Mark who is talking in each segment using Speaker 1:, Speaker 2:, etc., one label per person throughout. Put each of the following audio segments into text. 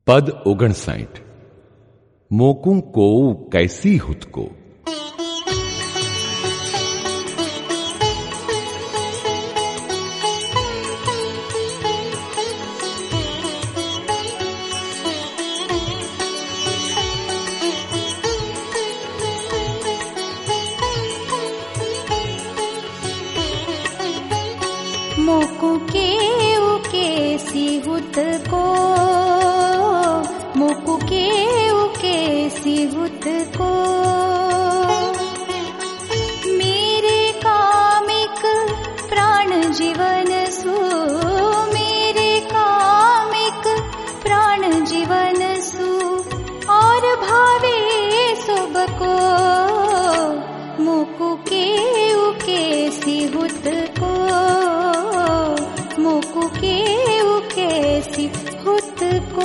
Speaker 1: पद 59 मोकू कोऊ कैसी हुत को।
Speaker 2: मोकू के कैसी हुत को, मोकू के कैसी हुत को। मेरे कामिक प्राण जीवन सु, मेरे कामिक प्राण जीवन सु। और भावे सब को मोकू के कैसी हुत को, मोकू के कैसी हुत को।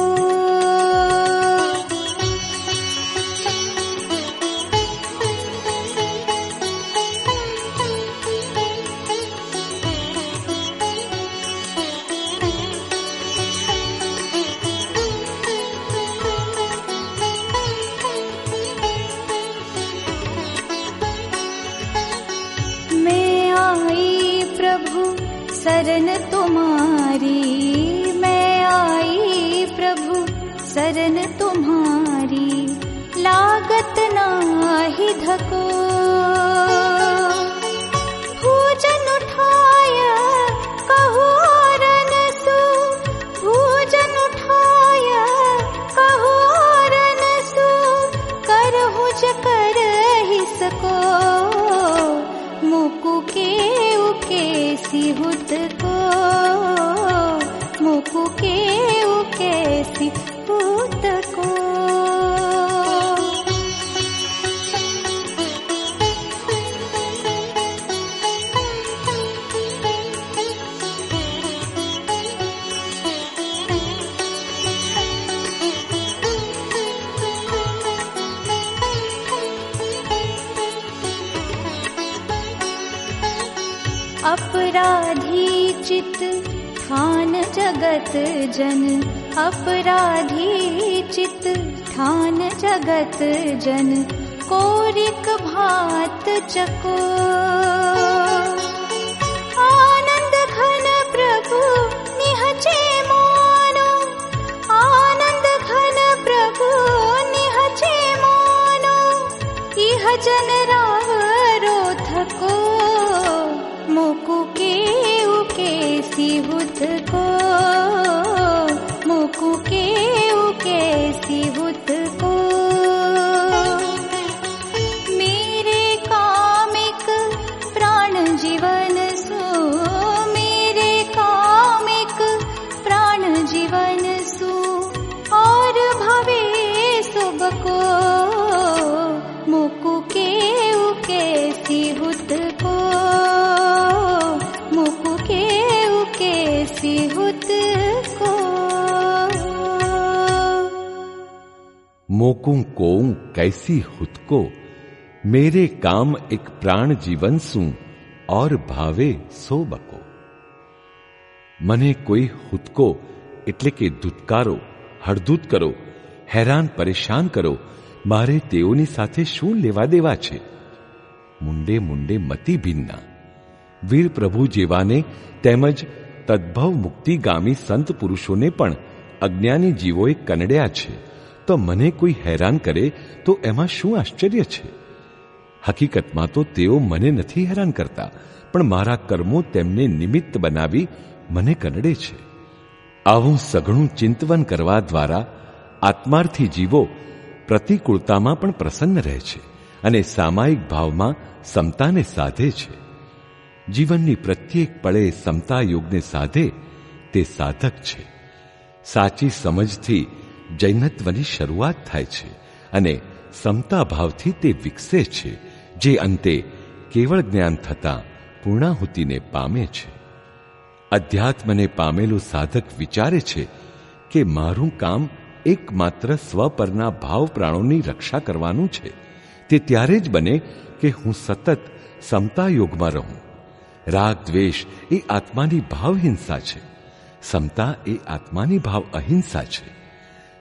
Speaker 2: मैं आई प्रभु शरण तुम्हारी, मैं आई प्रभु शरण तुम्हारी। लागत नाही धको भोजन उठाया कहू रन सु, भोजन उठाया कहू रन सु। करहु ज कर ही सको मोकू के कैसी हुत को, मोकू के कैसी हुत को। अपराधी चित ठान जगत जन, अपराधी चित ठान जगत जन। कोरिक भात चको आनंद घन प्रभु निहचे मानो, आनंद घन प्रभु निहचे मानो। इह जन राव रोध को मोकू के कैसी हुत को, मोकू के कैसी हुत को। मेरे कामिक प्राण जीवन सु, मेरे कामिक प्राण जीवन सु। और भवे सब को मोकू के कैसी हुत को, मोकू के कैसी हुत को।
Speaker 1: मोकू कोऊ कैसी हुत को, मेरे काम एक प्राण जीवन सू। और भावे सो बको। મને કોઈ હુતકો એટલે કે ધુતકારો, હળદૂત કરો, હેરાન પરેશાન કરો, મારે તેઓની સાથે શું લેવા દેવા છે? મુંડે મુંડે મતિ ભિન્ના। વીર પ્રભુ જેવાને તેમજ તદ્ભવ મુક્તિગામી સંત પુરુષોને પણ અજ્ઞાની જીવોએ કનડ્યા છે, તો મને કોઈ હેરાન કરે તો એમાં શું આશ્ચર્ય છે? હકીકતમાં તો તેઓ મને નથી હેરાન કરતા, પણ મારા કર્મો તેમને નિમિત્ત બનાવી મને કનડે છે। આવું સઘળું ચિંતવન કરવા દ્વારા આત્માર્થી જીવો પ્રતિકૂળતામાં પણ પ્રસન્ન રહે છે અને સામાયિક ભાવમાં સમતાને સાધે છે। જીવનની પ્રત્યેક પળે સમતા યોગને સાધે તે સાધક છે। સાચી સમજથી જૈનત્વની શરૂઆત થાય છે અને સમતા ભાવથી તે વિકસે છે, જે અંતે કેવળ જ્ઞાન થતાં પૂર્ણાહુતિને પામે છે। અધ્યાત્મને પામેલો સાધક વિચારે છે કે મારું કામ એકમાત્ર સ્વ પરના ભાવ પ્રાણોની રક્ષા કરવાનું છે। તે ત્યારે જ બને કે હું સતત સમતા યોગમાં રહું। રાગ દ્વેષ એ આત્માની ભાવ હિંસા છે, સમતા એ આત્માની ભાવ અહિંસા છે।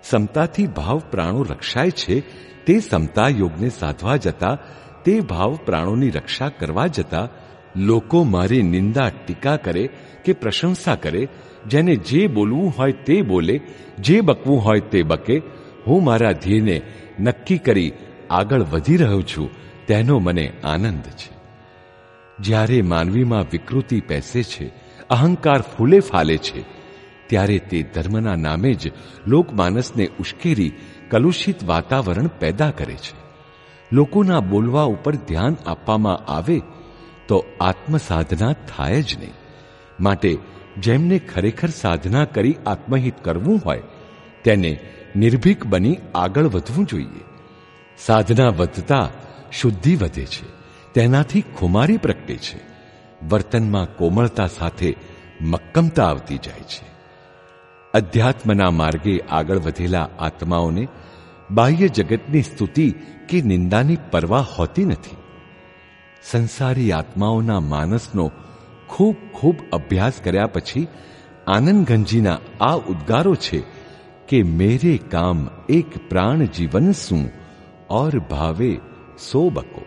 Speaker 1: સમતાથી ભાવ પ્રાણો રક્ષાય છે, તે સમતા યોગને સાધવા જતા, તે ભાવ પ્રાણોની રક્ષા કરવા જતા લોકો મારી નિંદા ટીકા કરે કે પ્રશંસા કરે, જેને જે બોલવું હોય તે બોલે, જે બકવું હોય તે બકે, હું મારા ધ્યેયને નક્કી કરી આગળ વધી રહ્યો છું, તેનો મને આનંદ છે. જ્યારે માનવીમાં વિકૃતિ પેસે છે, અહંકાર ફૂલે ફાલે છે, ત્યારે તે ધર્મના નામે જ લોકમાનસને ઉશ્કેરી કલુષિત વાતાવરણ પેદા કરે છે. લોકોના બોલવા ઉપર ધ્યાન આપવામાં આવે તો આત્મસાધના થાય જ નહીં. માટે જેમને ખરેખર સાધના કરી આત્મહિત કરવું હોય તેને નિર્ભીક બની આગળ વધવું જોઈએ. સાધના વધતા શુદ્ધિ વધે છે, તેનાથી ખુમારી પ્રગટે છે, વર્તનમાં કોમળતા સાથે મક્કમતા આવતી જાય છે. અધ્યાત્મના માર્ગે આગળ વધેલા આત્માઓને બાહ્ય જગતની સ્તુતિ કે નિંદાની પરવા હોતી નથી. સંસારી આત્માઓના માનસનો ખૂબ ખૂબ અભ્યાસ કર્યા પછી આનંદગંજીના આ ઉદ્ગારો છે કે મેરે કામ એક પ્રાણ જીવન શું और भावे सो बको.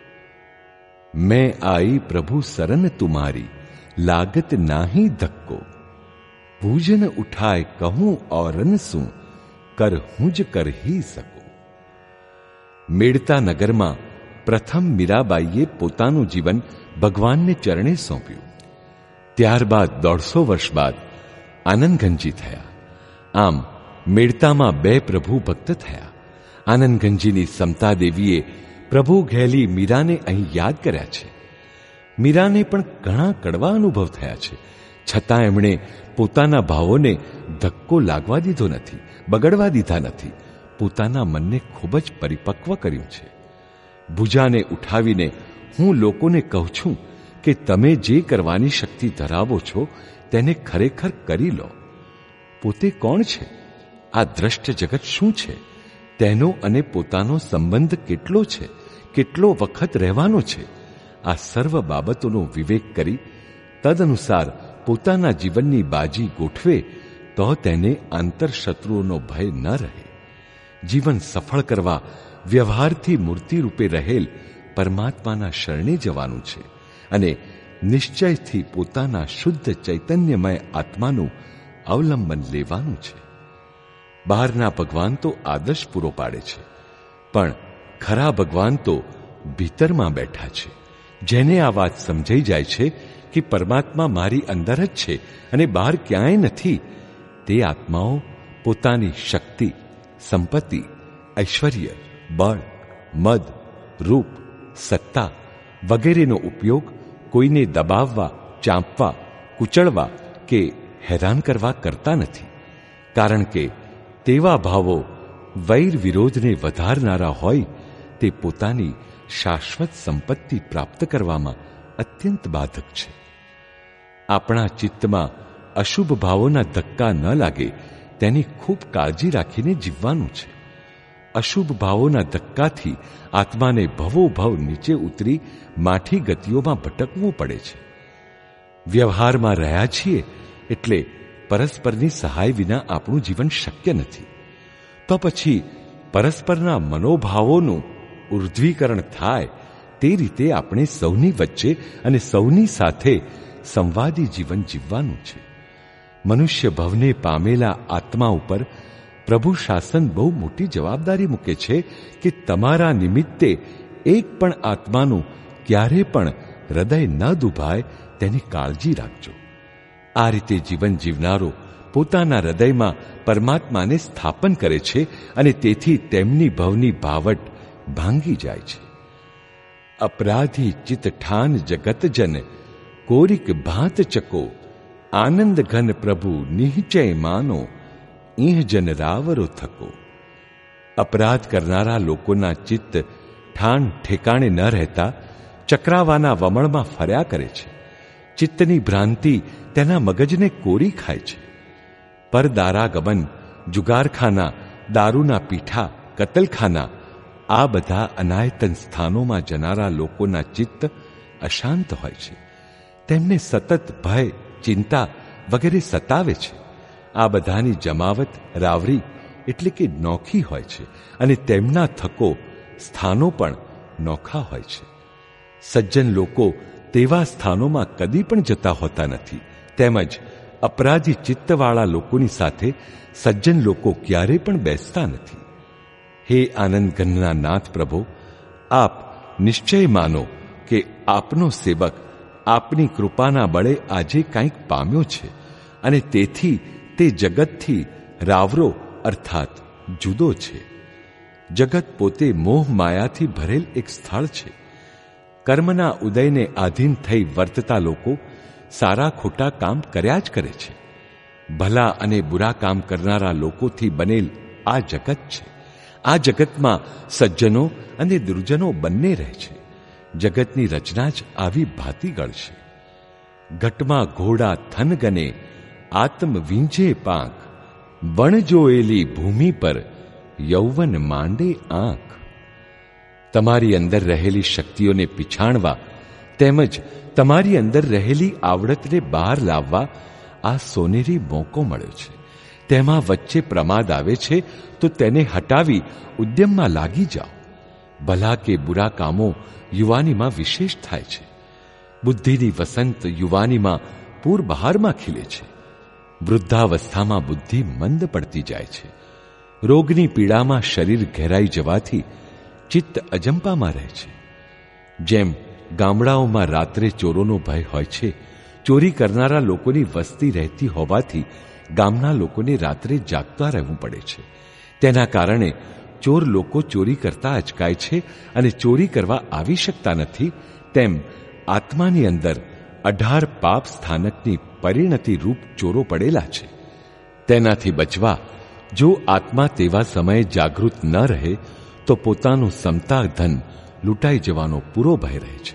Speaker 1: मैं आई प्रभु सरन तुम्हारी लागत नाही धक्को. पूजन उठाए कहूं औरन सू कर हुज कर ही सको. મેડતા નગરમાં પ્રથમ મીરાબાઈએ પોતાનું જીવન ભગવાનને ચરણે સોંપ્યું. ત્યારબાદ 150 વર્ષ બાદ આનંદગંજી થયા. આમ મેડતામાં 2 પ્રભુ ભક્ત થયા. આનંદગંજીની સમતા દેવીએ પ્રભુ ઘેલી મીરાને અહીં યાદ કર્યા છે. મીરાને પણ ઘણા કડવા અનુભવ થયા છે, છતાં એમણે પોતાના ભાવોને ધક્કો લાગવા દીધો નથી, બગડવા દીધા નથી. પોતાના મનને ખૂબ જ પરિપક્વ કર્યું છે. ભુજાને ઉઠાવીને હું લોકોને કહું છું કે તમે જે કરવાની શક્તિ ધરાવો છો તેને ખરેખર કરી લો. પોતે કોણ છે, આ દ્રષ્ટ જગત શું છે, તેનો અને પોતાનો સંબંધ કેટલો છે, કેટલો વખત રહેવાનો છે, આ સર્વ બાબતોનો વિવેક કરી તદનુસાર પોતાના જીવનની બાજી ગોઠવે તો તેને આંતરશત્રુઓનો ભય ન રહે. જીવન સફળ કરવા વ્યવહારથી મૂર્તિ રૂપે રહેલ પરમાત્માના શરણે જવાનું છે અને નિશ્ચયથી પોતાના શુદ્ધ ચૈતન્યમય આત્માનું અવલંબન લેવાનું છે. બહારના ભગવાન તો આદર્શ પૂરો પાડે છે, પણ ખરા ભગવાન તો ભીતરમાં બેઠા છે. જેને આ વાત સમજાઈ જાય છે કે પરમાત્મા મારી અંદર જ છે અને બહાર ક્યાંય નથી, તે આત્માઓ પોતાની શક્તિ, સંપત્તિ, ઐશ્વર્ય, બળ, મદ, રૂપ, સત્તા વગેરેનો ઉપયોગ કોઈને દબાવવા, ચાંપવા, કુચળવા કે હેરાન કરવા કરતા નથી. કારણ કે તેવા ભાવો વૈર વિરોધને વધારનારા હોય તે પોતાની શાશ્વત સંપત્તિ પ્રાપ્ત કરવામાં અત્યંત બાધક છે. આપણા ચિત્તમાં અશુભ ભાવોના ધક્કા ન લાગે તેની ખૂબ કાળજી રાખીને જીવવાનું છે. અશુભ ભાવોના ધક્કાથી આત્માને ભવોભવ નીચે ઉતરી માઠી ગતિઓમાં ભટકવું પડે છે. વ્યવહારમાં રહ્યા છીએ એટલે પરસ્પરની સહાય વિના આપણું જીવન શક્ય નથી. તો પછી પરસ્પરના મનોભાવોનું ઉર્ધ્વીકરણ થાય તે રીતે આપણે સૌની વચ્ચે અને સૌની સાથે સંવાદી જીવન જીવવાનું છે. મનુષ્ય ભવને પામેલા આત્મા ઉપર પ્રભુ શાસન બહુ મોટી જવાબદારી મૂકે છે કે તમારા નિમિત્તે એક પણ આત્માનું ક્યારે પણ હૃદય ન દુભાય તેની કાળજી રાખજો. આ રીતે જીવન જીવનારો પોતાના હૃદયમાં પરમાત્માને સ્થાપન કરે છે અને તેથી તેમની ભવની ભાવટ ભાંગી જાય છે. અપરાધી ચિત ઠાન જગત જન કોરિક ભાત ચકો આનંદ ઘન પ્રભુ નિશ્ચય માનો ઇહ જન રાવરો થકો. અપરાધ કરનારા લોકોના ચિત્ત ઠાણ ઠેકાણે ન રહેતા ચક્રાવાના વમળમાં ફર્યા કરે છે. ચિત્તની ભ્રાંતિ તેના મગજને કોરી ખાય છે. પરદારાગમન, જુગારખાના, દારૂના પીઠા, કતલખાના આ બધા અનાયતન સ્થાનોમાં જનારા લોકોના ચિત્ત અશાંત હોય છે. તેમને સતત ભય, ચિંતા વગેરે સતાવે છે. આ બધાની જમાવટ, રાવરી એટલે કે નોખી હોય છે અને તેમના થકો સ્થાનો પણ નોખા હોય છે. સજ્જન લોકો તેવા સ્થાનોમાં કદી પણ જતા હોતા નથી. તેમજ અપરાધી ચિત્તવાળા લોકોની સાથે સજ્જન લોકો ક્યારેય પણ બેસતા નથી. હે આનંદ ઘનના નાથ પ્રભો, આપ નિશ્ચય માનો કે આપનો સેવક આપની કૃપાના બળે આજે કંઈક પામ્યો છે અને તેથી તે જગતથી રાવરો અર્થાત જુદો છે. જગત પોતે મોહ માયાથી ભરેલ એક સ્થળ છે. કર્મના ઉદયને આધીન થઈ વર્તતા લોકો સારા ખોટા કામ કર્યા જ કરે છે. ભલા અને બુરા કામ કરનારા લોકોથી બનેલ આ જગત છે. આ જગતમાં સજ્જનો અને દુર્જનો બંને રહે છે. જગતની રચના જ આવી ભાતીગળ છે. ઘટમાં ઘોડા થન ગને આત્મ વીંજે પાંખ, વણ જોયેલી ભૂમિ પર યૌવન માંડે આંખ. તમારી અંદર રહેલી શક્તિઓને પીછાણવા તેમજ તમારી અંદર રહેલી આવડતને બહાર લાવવા આ સોનેરી મોકો મળ્યો છે. તેમાં વચ્ચે પ્રમાદ આવે છે તો તેને હટાવી ઉદ્યમમાં લાગી જાઓ. ભલા કે બુરા કામો યુવાનીમાં વિશેષ થાય છે. બુદ્ધિની વસંત યુવાનીમાં પૂરબહારમાં ખીલે છે. વૃદ્ધાવસ્થામાં બુદ્ધિ મંદ પડતી જાય છે. રોગની પીડામાં શરીર ઘેરાઈ જવાથી ચિત્ત અજંપામાં રહે છે. જેમ ગામડાઓમાં રાત્રે ચોરોનો ભય હોય છે, ચોરી કરનારા લોકોની વસ્તી રહેતી હોવાથી ગામના લોકોને રાત્રે જાગતા રહેવું પડે છે. તેના કારણે ચોર લોકો ચોરી કરતા અચકાય છે અને ચોરી કરવા આવી શકતા નથી. તેમ આત્માની અંદર 18 પાપ સ્થાનકની પરિણતિ રૂપ ચોરો પડેલા છે. તેનાથી બચવા જો આત્મા તેવા સમયે જાગૃત ન રહે તો પોતાનું સમતા ધન લૂંટાઈ જવાનો પૂરો ભય રહે છે.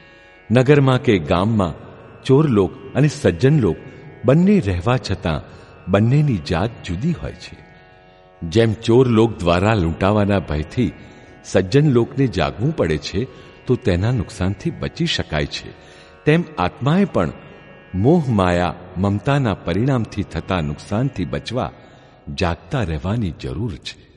Speaker 1: નગરમાં કે ગામમાં ચોર લોક અને સજ્જન લોક બંને રહેવા છતાં બંનેની જાત જુદી હોય છે. જેમ ચોર લોક દ્વારા લૂંટાવાના ભયથી સજ્જન લોકને જાગવું પડે છે તો તેના નુકસાનથી બચી શકાય છે, તેમ આત્માએ પણ મોહ માયા મમતાના પરિણામથી થતા નુકસાનથી બચવા જાગતા રહેવાની જરૂર છે.